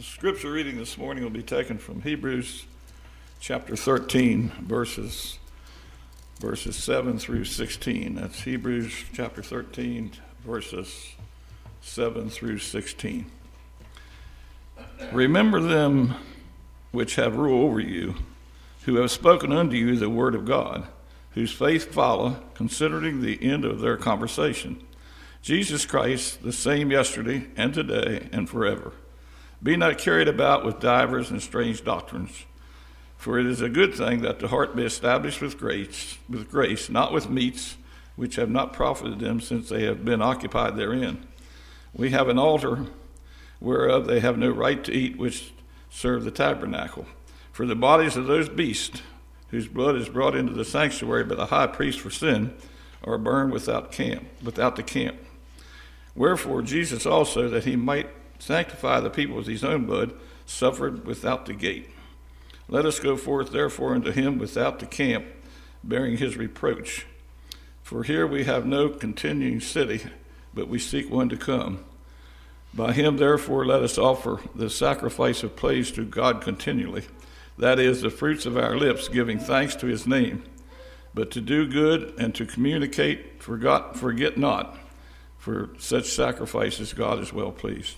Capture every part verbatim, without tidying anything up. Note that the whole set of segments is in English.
The scripture reading this morning will be taken from Hebrews chapter thirteen, verses verses seven through sixteen. That's Hebrews chapter thirteen, verses seven through sixteen. Remember them which have rule over you, who have spoken unto you the word of God, whose faith follow, considering the end of their conversation. Jesus Christ, the same yesterday and today and forever. Be not carried about with divers and strange doctrines, for it is a good thing that the heart be established with grace, with grace, not with meats which have not profited them, since they have been occupied therein. We have an altar whereof they have no right to eat, which serve the tabernacle. For the bodies of those beasts, whose blood is brought into the sanctuary by the high priest for sin, are burned without camp, without the camp. Wherefore Jesus also, that he might sanctify the people with his own blood, suffered without the gate. Let us go forth therefore unto him without the camp, bearing his reproach. For here we have no continuing city, but we seek one to come. By him therefore let us offer the sacrifice of praise to God continually, that is, the fruits of our lips, giving thanks to his name. But to do good and to communicate, forgot, forget not, for such sacrifices God is well pleased.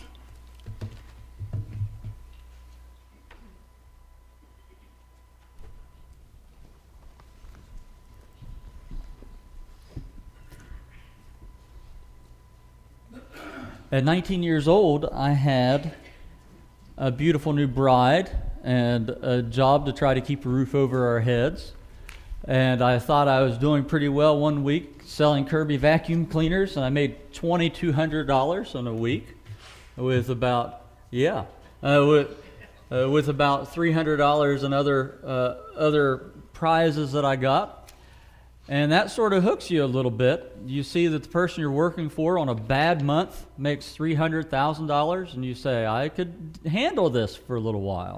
At nineteen years old, I had a beautiful new bride and a job to try to keep a roof over our heads. And I thought I was doing pretty well one week selling Kirby vacuum cleaners, and I made twenty-two hundred dollars in a week with about, yeah, uh, with, uh, with about three hundred dollars in other, uh, other prizes that I got. And that sort of hooks you a little bit. You see that the person you're working for on a bad month makes three hundred thousand dollars, and you say, I could handle this for a little while.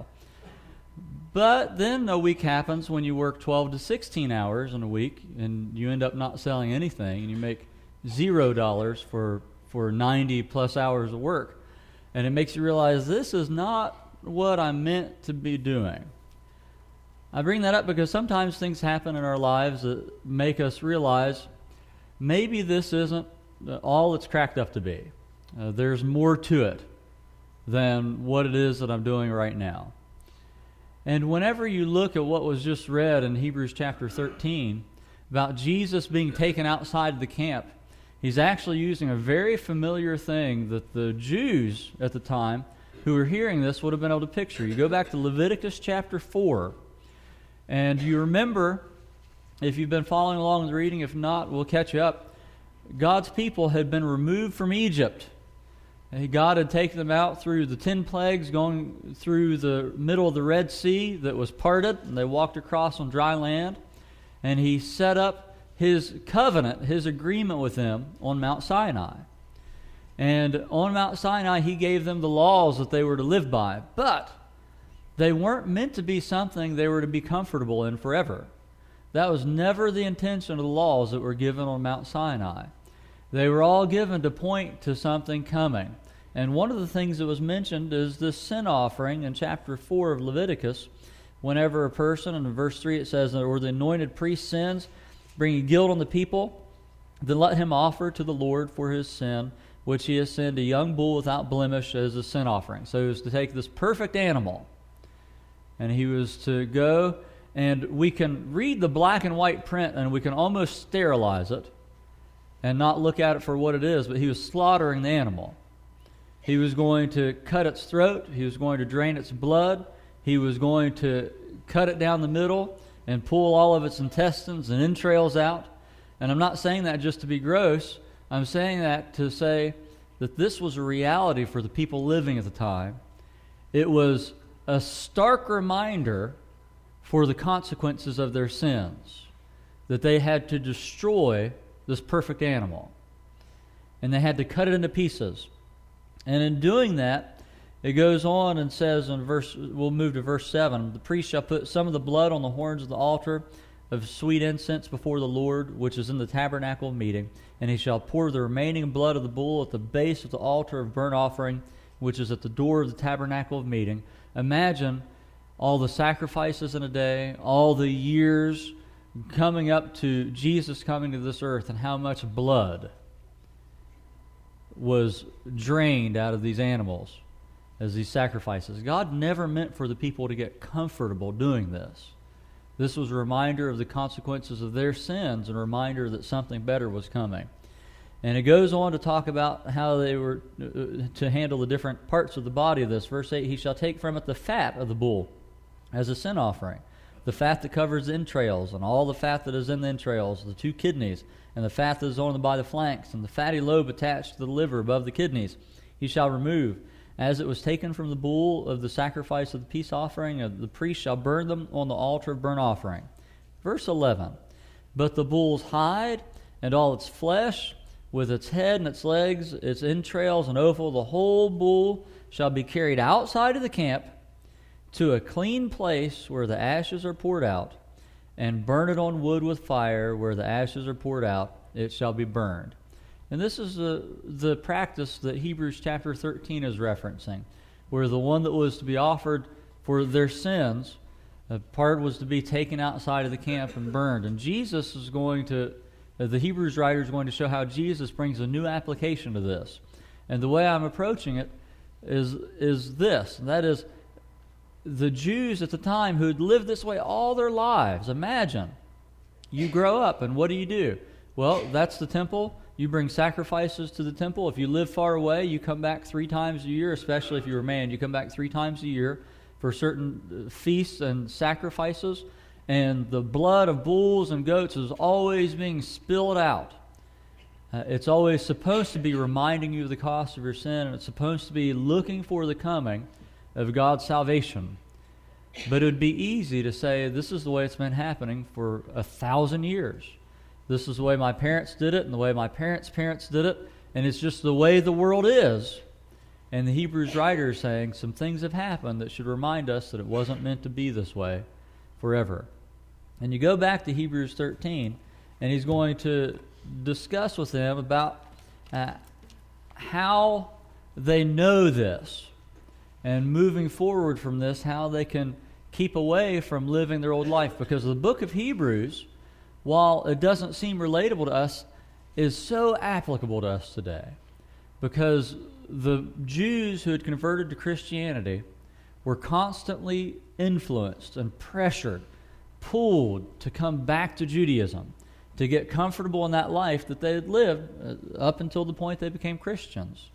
But then a week happens when you work twelve to sixteen hours in a week, and you end up not selling anything, and you make zero dollars for, for ninety plus hours of work. And it makes you realize this is not what I'm meant to be doing. I bring that up because sometimes things happen in our lives that make us realize maybe this isn't all it's cracked up to be. Uh, there's more to it than what it is that I'm doing right now. And whenever you look at what was just read in Hebrews chapter thirteen about Jesus being taken outside the camp, he's actually using a very familiar thing that the Jews at the time who were hearing this would have been able to picture. You go back to Leviticus chapter four. And you remember, if you've been following along with the reading, if not, we'll catch you up. God's people had been removed from Egypt. And God had taken them out through the ten plagues, going through the middle of the Red Sea that was parted, and they walked across on dry land. And he set up his covenant, his agreement with them on Mount Sinai. And on Mount Sinai, he gave them the laws that they were to live by. But they weren't meant to be something they were to be comfortable in forever. That was never the intention of the laws that were given on Mount Sinai. They were all given to point to something coming. And one of the things that was mentioned is this sin offering in chapter four of Leviticus. Whenever a person, and in verse three it says, or the anointed priest sins, bringing guilt on the people, then let him offer to the Lord for his sin, which he has sinned, a young bull without blemish as a sin offering. So he was to take this perfect animal, and he was to go, and we can read the black and white print, and we can almost sterilize it and not look at it for what it is, but he was slaughtering the animal. He was going to cut its throat. He was going to drain its blood. He was going to cut it down the middle and pull all of its intestines and entrails out. And I'm not saying that just to be gross. I'm saying that to say that this was a reality for the people living at the time. It was a stark reminder for the consequences of their sins, that they had to destroy this perfect animal, and they had to cut it into pieces. And in doing that, it goes on and says in verse, we'll move to verse seven, the priest shall put some of the blood on the horns of the altar of sweet incense before the Lord, which is in the tabernacle of meeting, and he shall pour the remaining blood of the bull at the base of the altar of burnt offering which is at the door of the tabernacle of meeting. Imagine all the sacrifices in a day, all the years coming up to Jesus coming to this earth, and how much blood was drained out of these animals as these sacrifices. God never meant for the people to get comfortable doing this. This was a reminder of the consequences of their sins and a reminder that something better was coming. And it goes on to talk about how they were uh, to handle the different parts of the body of this. Verse eight, he shall take from it the fat of the bull as a sin offering, the fat that covers the entrails, and all the fat that is in the entrails, the two kidneys, and the fat that is on by the flanks, and the fatty lobe attached to the liver above the kidneys, he shall remove. As it was taken from the bull of the sacrifice of the peace offering, uh, the priest shall burn them on the altar of burnt offering. Verse eleven, but the bull's hide and all its flesh, with its head and its legs, its entrails and offal, the whole bull shall be carried outside of the camp to a clean place where the ashes are poured out, and burn it on wood with fire. Where the ashes are poured out, it shall be burned. And this is the, the practice that Hebrews chapter thirteen is referencing, where the one that was to be offered for their sins, a part was to be taken outside of the camp and burned. And Jesus is going to, the Hebrews writer is going to show how Jesus brings a new application to this. And the way I'm approaching it is, is this, and that is, the Jews at the time who had lived this way all their lives. Imagine, you grow up, and what do you do? Well, that's the temple. You bring sacrifices to the temple. If you live far away, you come back three times a year, especially if you're a man. You come back three times a year for certain feasts and sacrifices. And the blood of bulls and goats is always being spilled out. Uh, it's always supposed to be reminding you of the cost of your sin, and it's supposed to be looking for the coming of God's salvation. But it would be easy to say, this is the way it's been happening for a thousand years. This is the way my parents did it, and the way my parents' parents did it, and it's just the way the world is. And the Hebrews writer is saying some things have happened that should remind us that it wasn't meant to be this way forever. And you go back to Hebrews thirteen, and he's going to discuss with them about uh, how they know this, and moving forward from this, how they can keep away from living their old life. Because the book of Hebrews, while it doesn't seem relatable to us, is so applicable to us today. Because the Jews who had converted to Christianity were constantly influenced and pressured, pulled to come back to Judaism, to get comfortable in that life that they had lived up until the point they became Christians.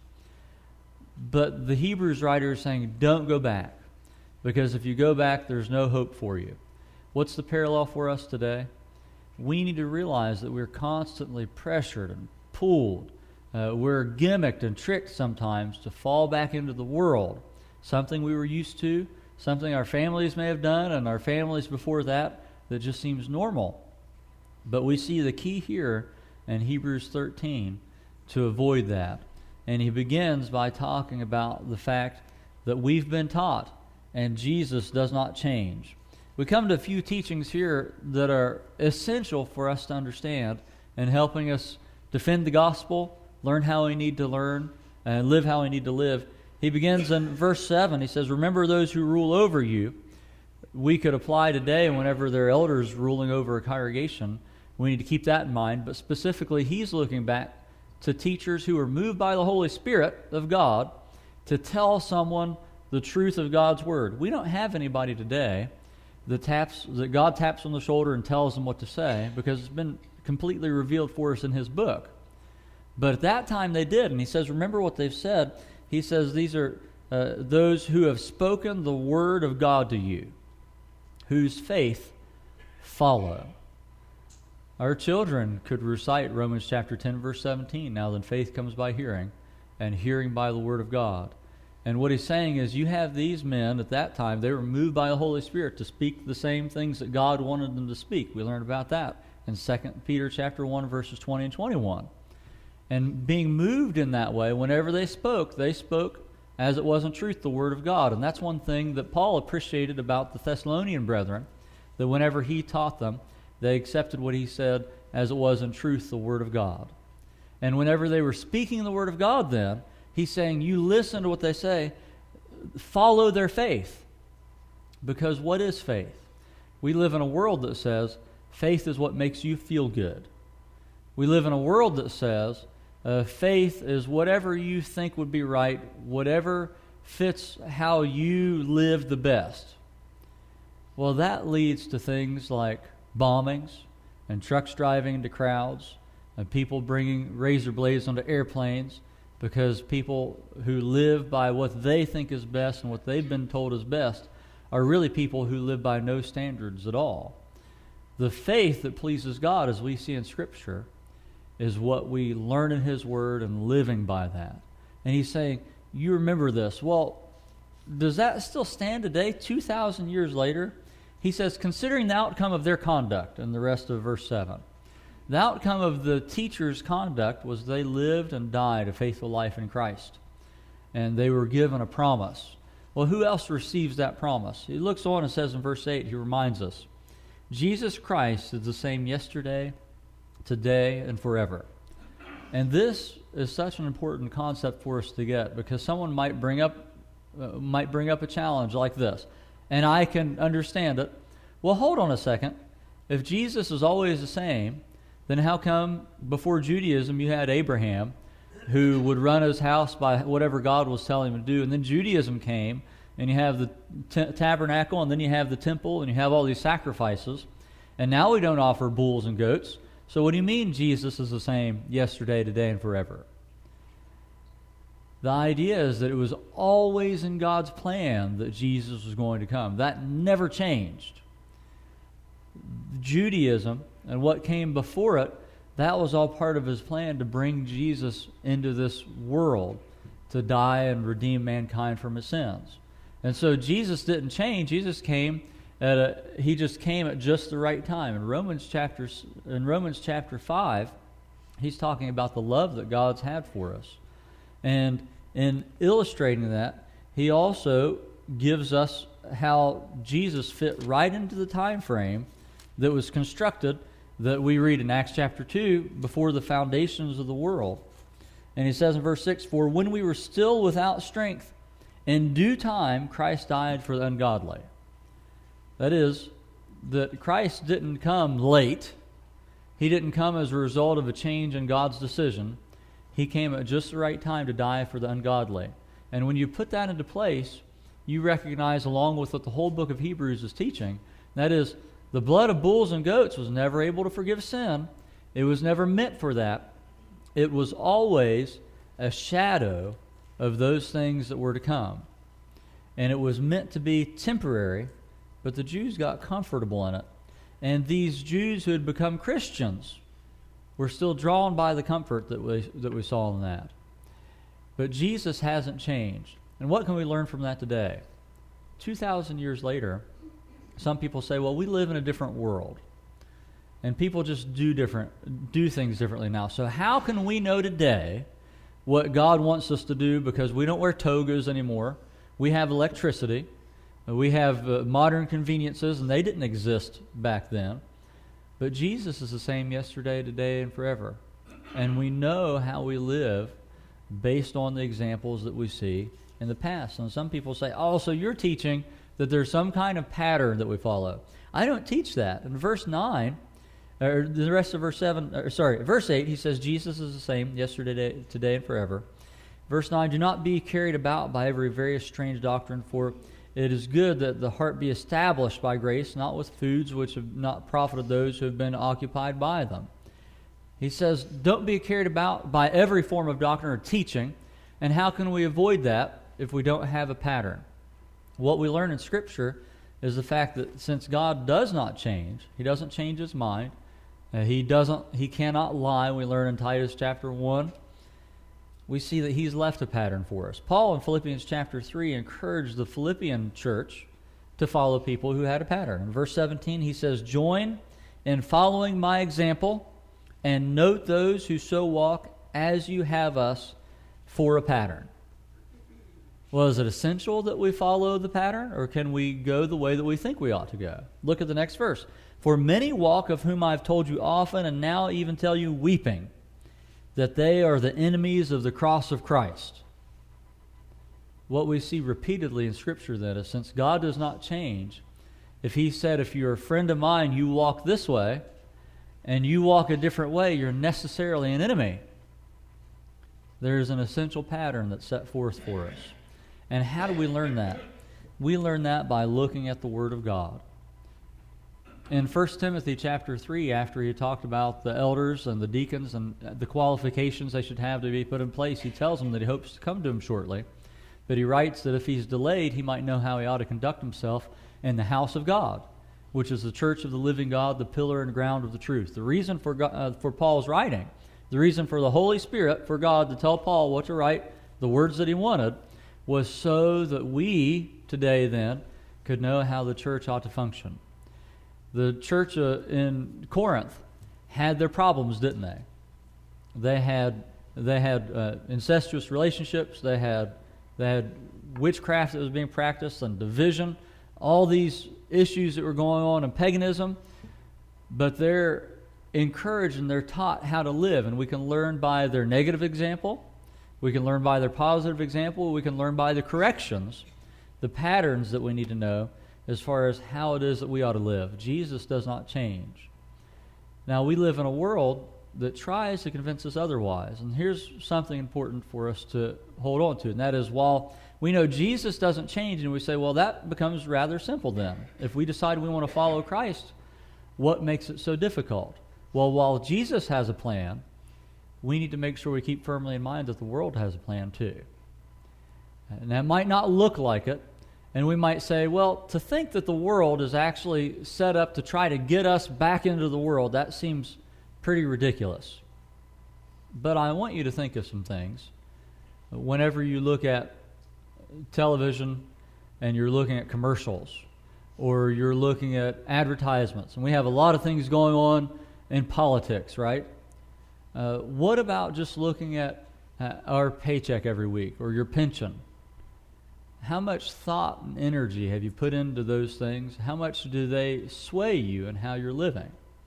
But the Hebrews writer is saying, don't go back, because if you go back, there's no hope for you. What's the parallel for us today? We need to realize that we're constantly pressured and pulled. Uh, we're gimmicked and tricked sometimes to fall back into the world, something we were used to, something our families may have done, and our families before that, that just seems normal. But we see the key here in Hebrews thirteen to avoid that. And he begins by talking about the fact that we've been taught, and Jesus does not change. We come to a few teachings here that are essential for us to understand and helping us defend the gospel, learn how we need to learn, and live how we need to live. He begins in verse seven. He says, remember those who rule over you. We could apply today whenever there are elders ruling over a congregation. We need to keep that in mind. But specifically, he's looking back to teachers who are moved by the Holy Spirit of God to tell someone the truth of God's Word. We don't have anybody today that taps that God taps on the shoulder and tells them what to say, because it's been completely revealed for us in His book. But at that time they did, and he says, remember what they've said. He says these are uh, those who have spoken the Word of God to you, whose faith follow. Our children could recite Romans chapter ten, verse seventeen. Now then faith comes by hearing, and hearing by the Word of God. And what he's saying is you have these men at that time, they were moved by the Holy Spirit to speak the same things that God wanted them to speak. We learned about that in Second Peter chapter one, verses twenty and twenty-one. And being moved in that way, whenever they spoke, they spoke as it was in truth the Word of God. And that's one thing that Paul appreciated about the Thessalonian brethren, that whenever he taught them, they accepted what he said as it was in truth the Word of God. And whenever they were speaking the Word of God then, He's saying, you listen to what they say, follow their faith. Because what is faith? We live in a world that says faith is what makes you feel good. We live in a world that says uh, faith is whatever you think would be right, whatever fits how you live the best. Well, that leads to things like bombings and trucks driving into crowds and people bringing razor blades onto airplanes because people who live by what they think is best and what they've been told is best are really people who live by no standards at all. The faith that pleases God, as we see in Scripture, is what we learn in His Word and living by that. And He's saying, you remember this. Well, does that still stand today, two thousand years later? He says, considering the outcome of their conduct, in the rest of verse seven. The outcome of the teacher's conduct was they lived and died a faithful life in Christ. And they were given a promise. Well, who else receives that promise? He looks on and says in verse eight, he reminds us, Jesus Christ is the same yesterday, today, and forever. And this is such an important concept for us to get, because someone might bring up uh, might bring up a challenge like this. And I can understand it. Well, hold on a second. If Jesus is always the same, then how come before Judaism you had Abraham who would run his house by whatever God was telling him to do, and then Judaism came, and you have the t- tabernacle, and then you have the temple, and you have all these sacrifices, and now we don't offer bulls and goats. So what do you mean Jesus is the same yesterday, today, and forever? The idea is that it was always in God's plan that Jesus was going to come. That never changed. Judaism and what came before it, that was all part of His plan to bring Jesus into this world to die and redeem mankind from his sins. And so Jesus didn't change. Jesus came at a, he just came at just the right time. In Romans chapter in Romans chapter five, he's talking about the love that God's had for us. And in illustrating that, he also gives us how Jesus fit right into the time frame that was constructed that we read in Acts chapter two before the foundations of the world. And he says in verse six, for when we were still without strength, in due time Christ died for the ungodly. That is, that Christ didn't come late. He didn't come as a result of a change in God's decision. He came at just the right time to die for the ungodly. And when you put that into place, you recognize, along with what the whole book of Hebrews is teaching, that is, the blood of bulls and goats was never able to forgive sin. It was never meant for that. It was always a shadow of those things that were to come. And it was meant to be temporary, but the Jews got comfortable in it. And these Jews who had become Christians were still drawn by the comfort that we, that we saw in that. But Jesus hasn't changed. And what can we learn from that today? two thousand years later, some people say, well, we live in a different world. And people just do different, do things differently now. So how can we know today what God wants us to do, because we don't wear togas anymore? We have electricity. We have uh, modern conveniences, and they didn't exist back then. But Jesus is the same yesterday, today, and forever. And we know how we live based on the examples that we see in the past. And some people say, oh, so you're teaching that there's some kind of pattern that we follow. I don't teach that. In verse nine, or the rest of verse seven, or sorry, verse eight, he says Jesus is the same yesterday, today, and forever. Verse nine, do not be carried about by every various strange doctrine, for it is good that the heart be established by grace, not with foods which have not profited those who have been occupied by them. He says, don't be carried about by every form of doctrine or teaching. And how can we avoid that if we don't have a pattern? What we learn in Scripture is the fact that since God does not change, He doesn't change His mind, uh, He doesn't, He cannot lie. We learn in Titus chapter one. We see that He's left a pattern for us. Paul in Philippians chapter three encouraged the Philippian church to follow people who had a pattern. In verse seventeen, he says, join in following my example and note those who so walk as you have us for a pattern. Well, is it essential that we follow the pattern, or can we go the way that we think we ought to go? Look at the next verse. For many walk, of whom I have told you often, and now even tell you weeping, that they are the enemies of the cross of Christ. what we see repeatedly in Scripture then is, since God does not change, if he said, if you're a friend of mine, you walk this way, and you walk a different way, you're necessarily an enemy. There's an essential pattern that's set forth for us. And how do we learn that? We learn that by looking at the Word of God. In First Timothy chapter three, after he talked about the elders and the deacons and the qualifications they should have to be put in place, he tells them that he hopes to come to him shortly. But he writes that if he's delayed, he might know how he ought to conduct himself in the house of God, which is the church of the living God, the pillar and ground of the truth. The reason for God, uh, for Paul's writing, the reason for the Holy Spirit, for God to tell Paul what to write, the words that he wanted, was so that we today then could know how the church ought to function. The church uh, in Corinth had their problems, didn't they? They had they had uh, incestuous relationships. They had they had witchcraft that was being practiced and division. All these issues that were going on in paganism, but they're encouraged and they're taught how to live, and we can learn by their negative example, we can learn by their positive example, we can learn by the corrections, the patterns that we need to know as far as how it is that we ought to live. Jesus does not change. Now, we live in a world that tries to convince us otherwise, and here's something important for us to hold on to, and that is, while we know Jesus doesn't change, and we say, well, that becomes rather simple then. If we decide we want to follow Christ, what makes it so difficult? Well, while Jesus has a plan, we need to make sure we keep firmly in mind that the world has a plan too. And that might not look like it, and we might say, well, to think that the world is actually set up to try to get us back into the world, that seems pretty ridiculous. But I want you to think of some things. Whenever you look at television and you're looking at commercials or you're looking at advertisements, and we have a lot of things going on in politics, right? Uh, what about just looking at uh, our paycheck every week or your pension? How much thought and energy have you put into those things? How much do they sway you in how you're living?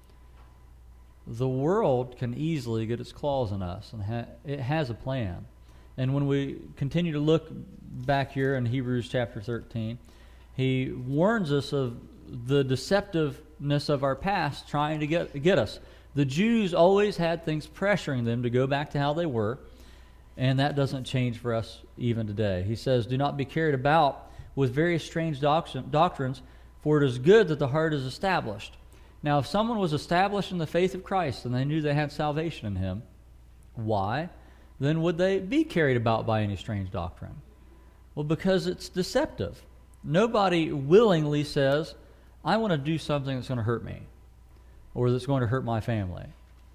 The world can easily get its claws in us, and ha- it has a plan. And when we continue to look back here in Hebrews chapter thirteen, he warns us of the deceptiveness of our past trying to get get us. The Jews always had things pressuring them to go back to how they were, and that doesn't change for us even today. He says, do not be carried about with various strange doc- doctrines, for it is good that the heart is established. Now, if someone was established in the faith of Christ and they knew they had salvation in him, why then would they be carried about by any strange doctrine? Well, because it's deceptive. Nobody willingly says, I want to do something that's going to hurt me or that's going to hurt my family.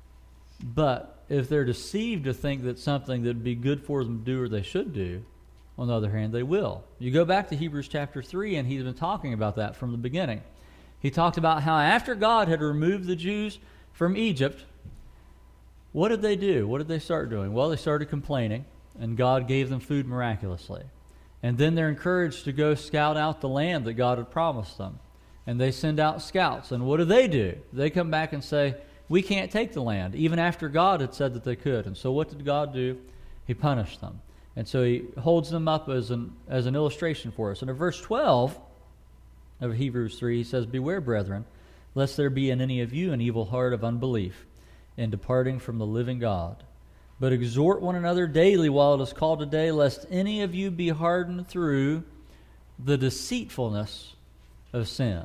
But if they're deceived to think that something that would be good for them to do or they should do, on the other hand, they will. You go back to Hebrews chapter three, and he's been talking about that from the beginning. He talked about how after God had removed the Jews from Egypt, what did they do? What did they start doing? Well, they started complaining, and God gave them food miraculously. And then they're encouraged to go scout out the land that God had promised them. And they send out scouts. And what do they do? They come back and say, we can't take the land, even after God had said that they could. And so what did God do? He punished them. And so he holds them up as an as an illustration for us. And in verse twelve of Hebrews three, he says, beware, brethren, lest there be in any of you an evil heart of unbelief in departing from the living God. But exhort one another daily while it is called today, lest any of you be hardened through the deceitfulness of sin.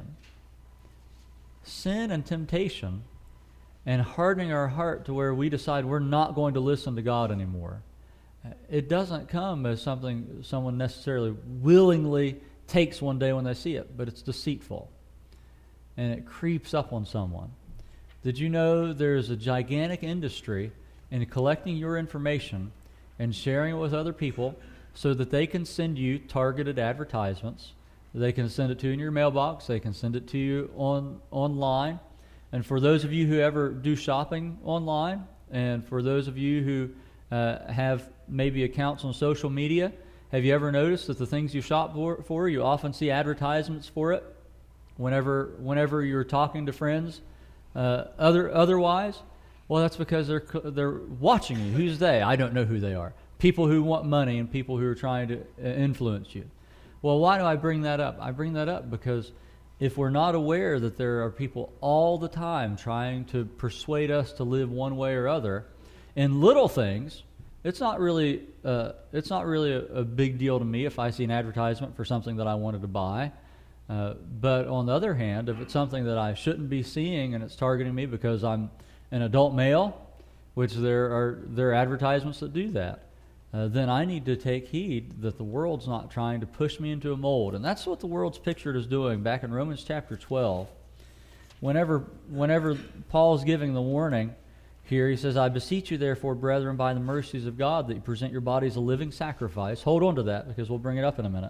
Sin and temptation and hardening our heart to where we decide we're not going to listen to God anymore. It doesn't come as something someone necessarily willingly takes one day when they see it, but it's deceitful. And it creeps up on someone. Did you know there's a gigantic industry in collecting your information and sharing it with other people so that they can send you targeted advertisements? They can send it to you in your mailbox. They can send it to you on online. And for those of you who ever do shopping online, and for those of you who uh, have maybe accounts on social media, have you ever noticed that the things you shop for, for you often see advertisements for it whenever whenever you're talking to friends uh, other otherwise? Well, that's because they're they're watching you. Who's they? I don't know who they are. people who want money and people who are trying to influence you. Well, why do I bring that up? I bring that up because if we're not aware that there are people all the time trying to persuade us to live one way or other, in little things, it's not really uh, it's not really a, a big deal to me if I see an advertisement for something that I wanted to buy. Uh, but on the other hand, if it's something that I shouldn't be seeing and it's targeting me because I'm an adult male, which there are there are advertisements that do that, uh, then I need to take heed that the world's not trying to push me into a mold. And that's what the world's pictured as doing back in Romans chapter twelve. Whenever, whenever Paul's giving the warning here, he says, I beseech you therefore, brethren, by the mercies of God, that you present your bodies a living sacrifice. Hold on to that because we'll bring it up in a minute.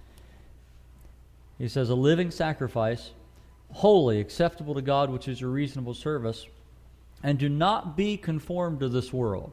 He says, a living sacrifice, holy, acceptable to God, which is your reasonable service, and do not be conformed to this world.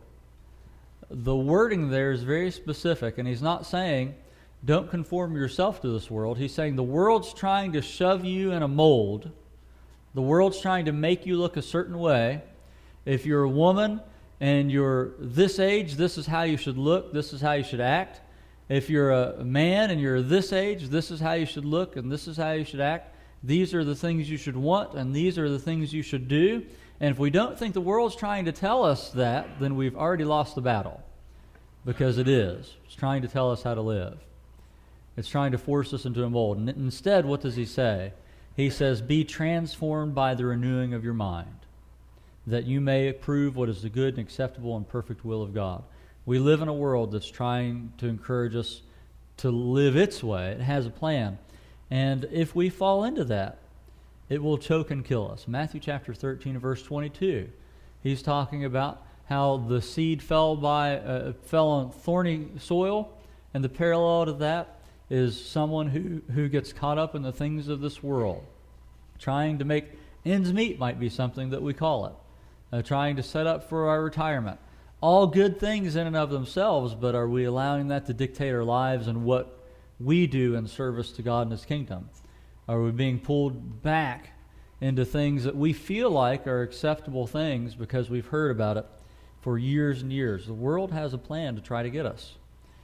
The wording there is very specific, and he's not saying don't conform yourself to this world. He's saying the world's trying to shove you in a mold. The world's trying to make you look a certain way. If you're a woman and you're this age, this is how you should look, this is how you should act. If you're a man and you're this age, this is how you should look and this is how you should act. These are the things you should want and these are the things you should do. And if we don't think the world's trying to tell us that, then we've already lost the battle. Because it is. It's trying to tell us how to live. It's trying to force us into a mold. And instead, what does he say? He says, be transformed by the renewing of your mind, that you may prove what is the good and acceptable and perfect will of God. We live in a world that's trying to encourage us to live its way. It has a plan. And if we fall into that, it will choke and kill us. Matthew chapter thirteen, verse twenty-two, he's talking about how the seed fell by uh, fell on thorny soil, and the parallel to that is someone who, who gets caught up in the things of this world. Trying to make ends meet might be something that we call it. Uh, trying to set up for our retirement. All good things in and of themselves, but are we allowing that to dictate our lives and what we do in service to God and His kingdom? Are we being pulled back into things that we feel like are acceptable things because we've heard about it for years and years? The world has a plan to try to get us.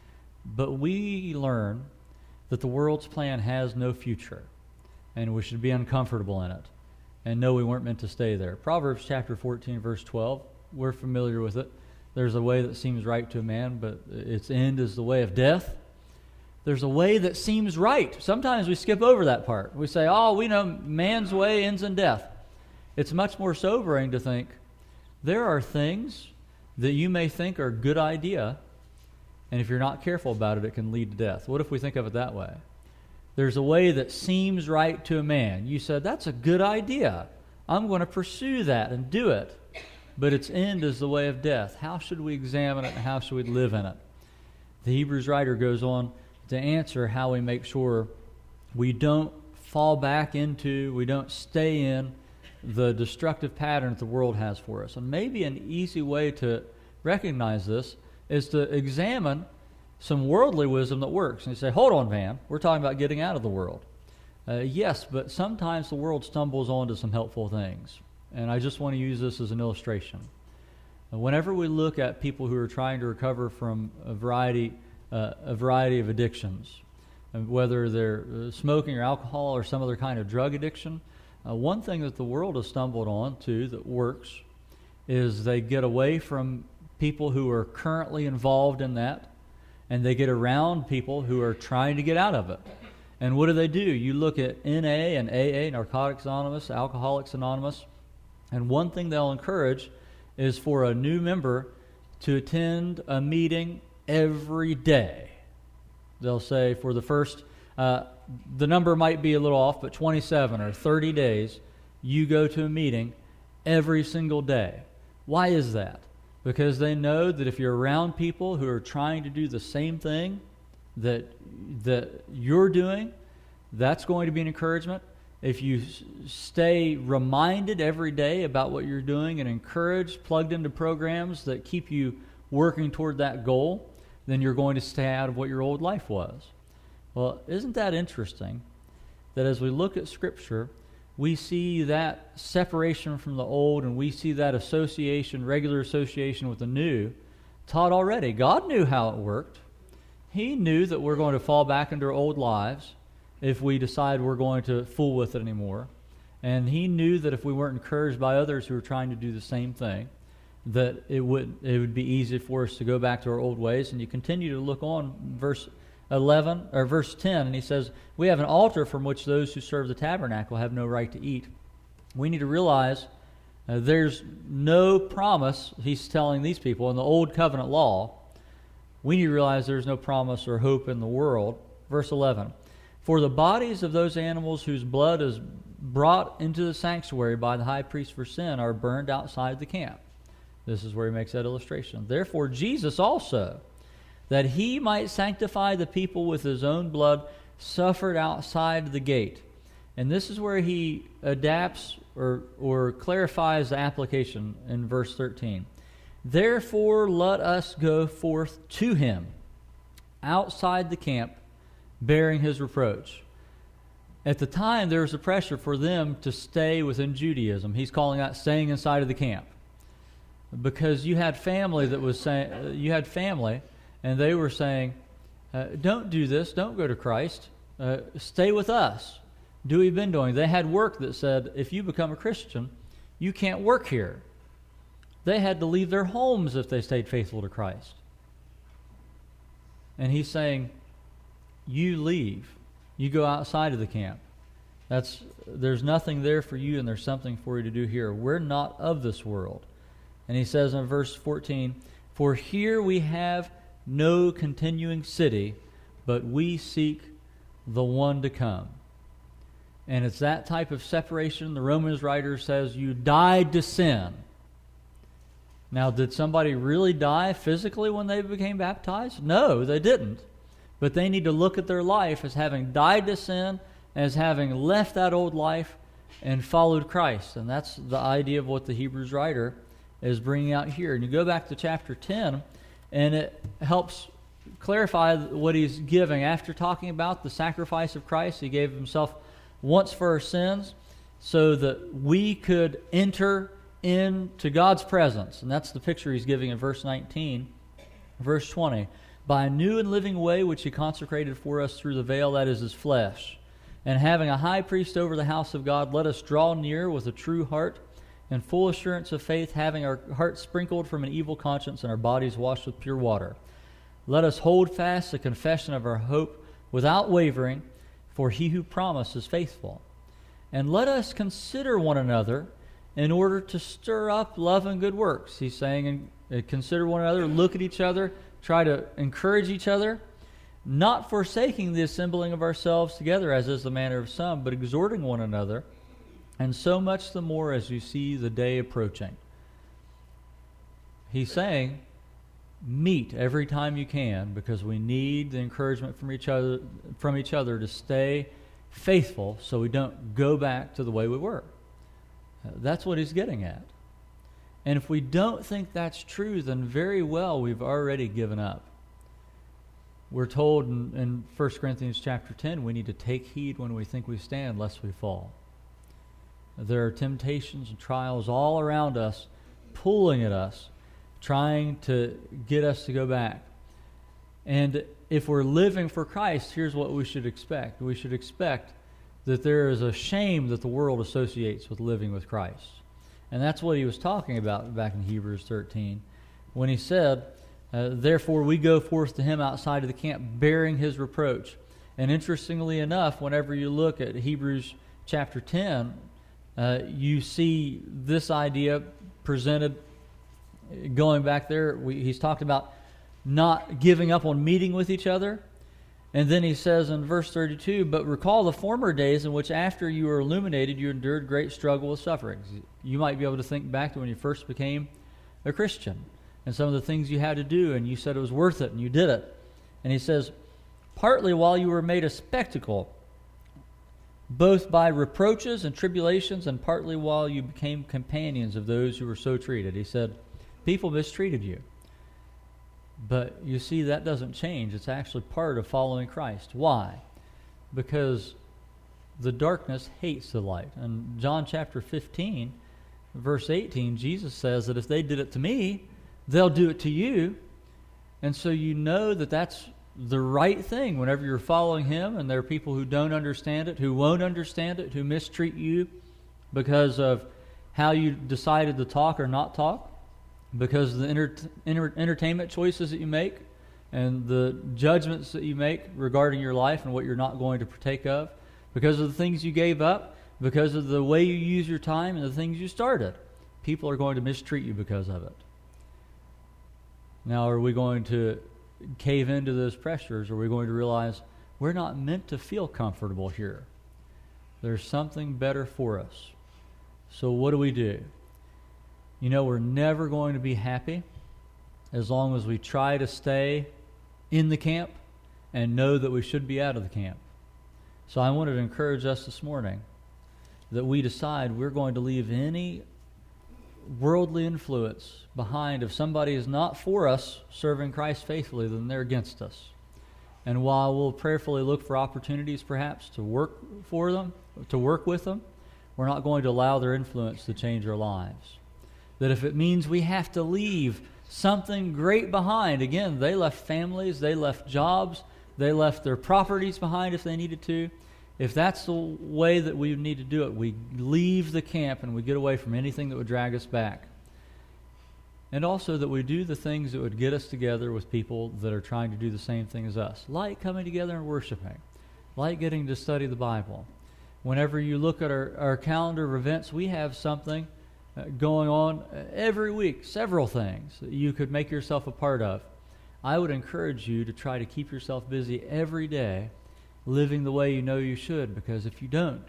But we learn that the world's plan has no future, and we should be uncomfortable in it and know we weren't meant to stay there. Proverbs chapter fourteen, verse twelve, we're familiar with it. There's a way that seems right to a man, but its end is the way of death. There's a way that seems right. Sometimes we skip over that part. We say, oh, we know man's way ends in death. It's much more sobering to think there are things that you may think are a good idea, and if you're not careful about it, it can lead to death. What if we think of it that way? There's a way that seems right to a man. You said, that's a good idea. I'm going to pursue that and do it. But its end is the way of death. How should we examine it and how should we live in it? The Hebrews writer goes on to answer how we make sure we don't fall back into, we don't stay in the destructive pattern that the world has for us. And maybe an easy way to recognize this is to examine some worldly wisdom that works. And you say, hold on, Van, we're talking about getting out of the world. Uh, yes, but sometimes the world stumbles onto some helpful things. And I just want to use this as an illustration. Uh, whenever we look at people who are trying to recover from a variety, uh, a variety of addictions, uh, whether they're uh, smoking or alcohol or some other kind of drug addiction, uh, one thing that the world has stumbled on to that works is they get away from people who are currently involved in that, and they get around people who are trying to get out of it. And what do they do? You look at N A and A A, Narcotics Anonymous, Alcoholics Anonymous, and one thing they'll encourage is for a new member to attend a meeting every day. They'll say for the first, uh, the number might be a little off, but twenty-seven or thirty days, you go to a meeting every single day. Why is that? Because they know that if you're around people who are trying to do the same thing that that you're doing, that's going to be an encouragement. If you s- stay reminded every day about what you're doing and encouraged, plugged into programs that keep you working toward that goal, then you're going to stay out of what your old life was. Well, isn't that interesting that as we look at Scripture, we see that separation from the old and we see that association, regular association with the new, taught already. God knew how it worked. He knew that we're going to fall back into our old lives if we decide we're going to fool with it anymore. And he knew that if we weren't encouraged by others who were trying to do the same thing, that it would it would be easy for us to go back to our old ways. And you continue to look on verse eleven or verse ten, and he says, "We have an altar from which those who serve the tabernacle have no right to eat." We need to realize uh, there's no promise. He's telling these people in the old covenant law. We need to realize there's no promise or hope in the world. Verse eleven, "For the bodies of those animals whose blood is brought into the sanctuary by the high priest for sin are burned outside the camp." This is where he makes that illustration. "Therefore Jesus also, that he might sanctify the people with his own blood, suffered outside the gate." And this is where he adapts or, or clarifies the application in verse thirteen. "Therefore let us go forth to him outside the camp, bearing his reproach." At the time, there was a pressure for them to stay within Judaism. He's calling out staying inside of the camp. Because you had family that was saying, uh, you had family, and they were saying, uh, don't do this, don't go to Christ, uh, stay with us. Do what you've been doing. They had work that said, if you become a Christian, you can't work here. They had to leave their homes if they stayed faithful to Christ. And he's saying, you leave. You go outside of the camp. That's there's nothing there for you, and there's something for you to do here. We're not of this world. And he says in verse fourteen, "For here we have no continuing city, but we seek the one to come." And it's that type of separation. The Romans writer says, you died to sin. Now, did somebody really die physically when they became baptized? No, they didn't. But they need to look at their life as having died to sin, as having left that old life and followed Christ. And that's the idea of what the Hebrews writer is bringing out here. And you go back to chapter ten, and it helps clarify what he's giving. After talking about the sacrifice of Christ, he gave himself once for our sins so that we could enter into God's presence. And that's the picture he's giving in verse nineteen. Verse twenty, "By a new and living way which he consecrated for us through the veil, that is his flesh. And having a high priest over the house of God, let us draw near with a true heart and full assurance of faith, having our hearts sprinkled from an evil conscience and our bodies washed with pure water. Let us hold fast the confession of our hope without wavering, for he who promised is faithful. And let us consider one another in order to stir up love and good works." He's saying, consider one another, look at each other, try to encourage each other, not forsaking the assembling of ourselves together, as is the manner of some, but exhorting one another, and so much the more as you see the day approaching. He's saying, meet every time you can, because we need the encouragement from each other, from each other to stay faithful so we don't go back to the way we were. That's what he's getting at. And if we don't think that's true, then very well we've already given up. We're told in, in First Corinthians chapter ten, we need to take heed when we think we stand, lest we fall. There are temptations and trials all around us, pulling at us, trying to get us to go back. And if we're living for Christ, here's what we should expect. We should expect that there is a shame that the world associates with living with Christ. And that's what he was talking about back in Hebrews thirteen, when he said, uh, "Therefore we go forth to him outside of the camp, bearing his reproach." And interestingly enough, whenever you look at Hebrews chapter ten, uh, you see this idea presented. Going back there, we, he's talked about not giving up on meeting with each other. And then he says in verse thirty-two, "But recall the former days in which after you were illuminated, you endured great struggle with sufferings." You might be able to think back to when you first became a Christian and some of the things you had to do, and you said it was worth it, and you did it. And he says, "Partly while you were made a spectacle, both by reproaches and tribulations, and partly while you became companions of those who were so treated." He said, people mistreated you. But you see, that doesn't change. It's actually part of following Christ. Why? Because the darkness hates the light. In John chapter fifteen, verse eighteen, Jesus says that if they did it to me, they'll do it to you. And so you know that that's the right thing whenever you're following him, and there are people who don't understand it, who won't understand it, who mistreat you because of how you decided to talk or not talk, because of the enter- enter- entertainment choices that you make and the judgments that you make regarding your life and what you're not going to partake of, because of the things you gave up, because of the way you use your time and the things you started. People are going to mistreat you because of it. Now, are we going to cave into those pressures, or are we going to realize we're not meant to feel comfortable here? There's something better for us. So what do we do? You know, we're never going to be happy as long as we try to stay in the camp and know that we should be out of the camp. So I wanted to encourage us this morning that we decide we're going to leave any worldly influence behind. If somebody is not for us serving Christ faithfully, then they're against us. And while we'll prayerfully look for opportunities perhaps to work for them, to work with them, we're not going to allow their influence to change our lives. That if it means we have to leave something great behind, again, they left families, they left jobs, they left their properties behind if they needed to. If that's the way that we need to do it, we leave the camp and we get away from anything that would drag us back. And also that we do the things that would get us together with people that are trying to do the same thing as us, like coming together and worshiping, like getting to study the Bible. Whenever you look at our, our calendar of events, we have something uh, going on every week, several things that you could make yourself a part of. I would encourage you to try to keep yourself busy every day, living the way you know you should, because if you don't,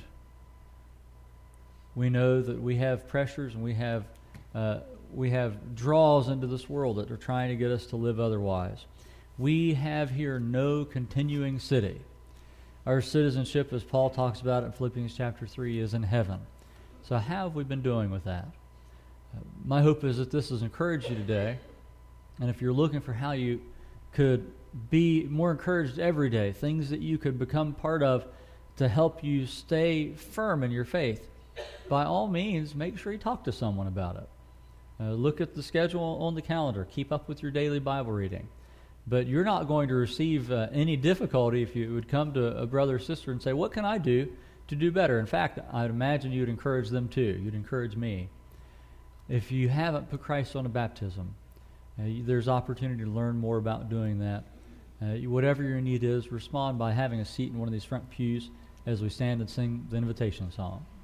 we know that we have pressures and we have uh, we have draws into this world that are trying to get us to live otherwise. We have here no continuing city. Our citizenship, as Paul talks about in Philippians chapter three, is in heaven. So how have we been doing with that? Uh, my hope is that this has encouraged you today, and if you're looking for how you could be more encouraged every day, things that you could become part of to help you stay firm in your faith, by all means, make sure you talk to someone about it. Uh, look at the schedule on the calendar. Keep up with your daily Bible reading. But you're not going to receive uh, any difficulty if you would come to a brother or sister and say, what can I do to do better? In fact, I'd imagine you'd encourage them too. You'd encourage me. If you haven't put Christ on a baptism, uh, there's opportunity to learn more about doing that. Uh, whatever your need is, respond by having a seat in one of these front pews as we stand and sing the invitation song.